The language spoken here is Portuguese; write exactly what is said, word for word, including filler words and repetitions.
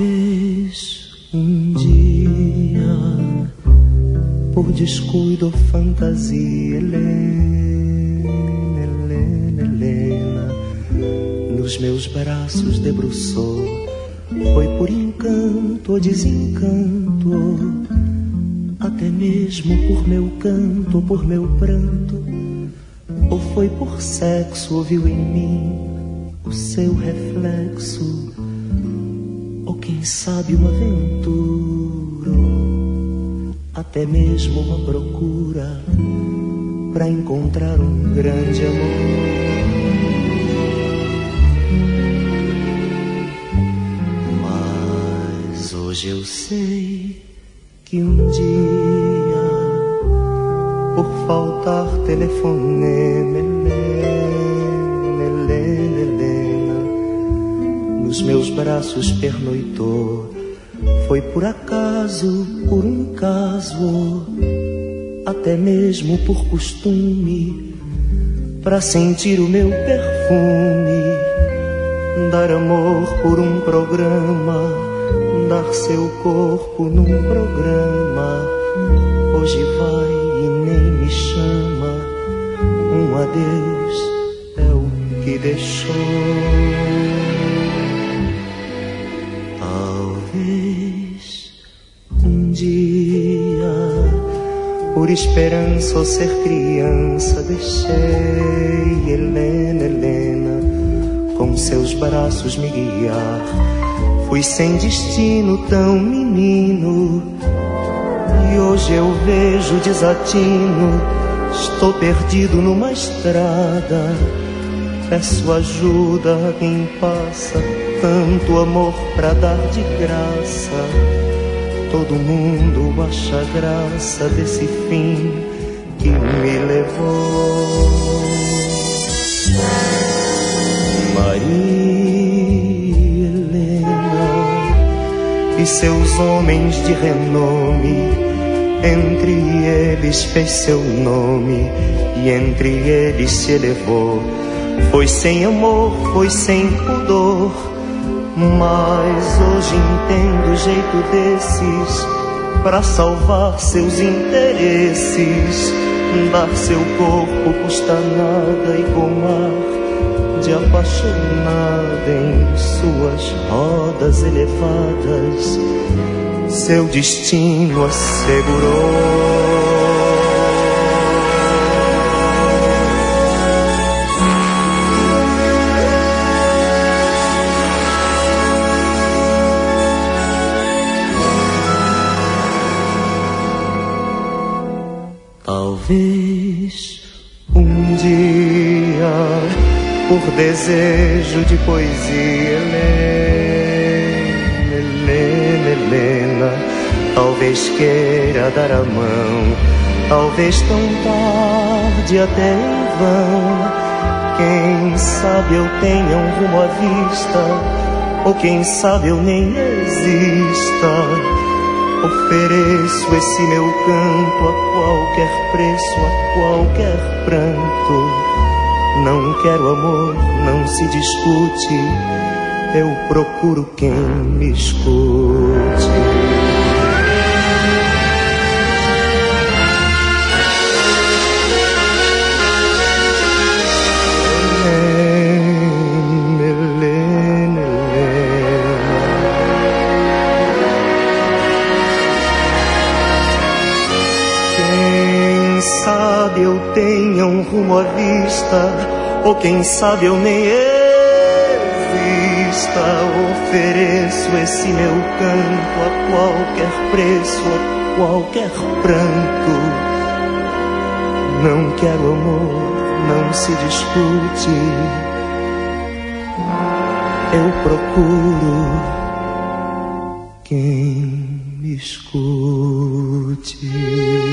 Talvez um dia, por descuido ou fantasia, Helena, Helena, Helena, nos meus braços debruçou. Foi por encanto ou desencanto, até mesmo por meu canto ou por meu pranto, ou foi por sexo, ouviu em mim o seu reflexo, ou quem sabe uma aventura, até mesmo uma procura pra encontrar um grande amor. Mas hoje eu sei que um dia, por faltar telefonema, Helena, Helena, Helena, nos meus braços pernoitou. Foi por acaso, por um caso, até mesmo por costume, pra sentir o meu perfume, dar amor por um programa, dar seu corpo num programa. Hoje vai e nem me chama, um adeus é o que deixou. Talvez um dia, por esperança ou ser criança, deixei Helena, Helena, com seus braços me guiar. Fui sem destino, tão menino, e hoje eu vejo desatino. Estou perdido numa estrada, peço ajuda a quem passa, tanto amor pra dar de graça. Todo mundo acha graça desse fim que me levou. Maria Helena e seus homens de renome, entre eles fez seu nome e entre eles se elevou. Foi sem amor, foi sem pudor, mas hoje entendo o jeito desses pra salvar seus interesses. Dar seu corpo custa nada e com ar de apaixonada em suas rodas elevadas seu destino assegurou. Talvez um dia, por desejo de poesia, Helena, Helena, Helena, talvez queira dar a mão, talvez tão tarde até em vão. Quem sabe eu tenha um rumo à vista, ou quem sabe eu nem exista. Ofereço esse meu canto a qualquer preço, a qualquer pranto. Não quero amor, não se discute, eu procuro quem me escute. Sabe eu tenha um rumo à vista, ou quem sabe eu nem exista. Ofereço esse meu canto a qualquer preço, a qualquer pranto. Não quero amor, não se discute, eu procuro quem me escute.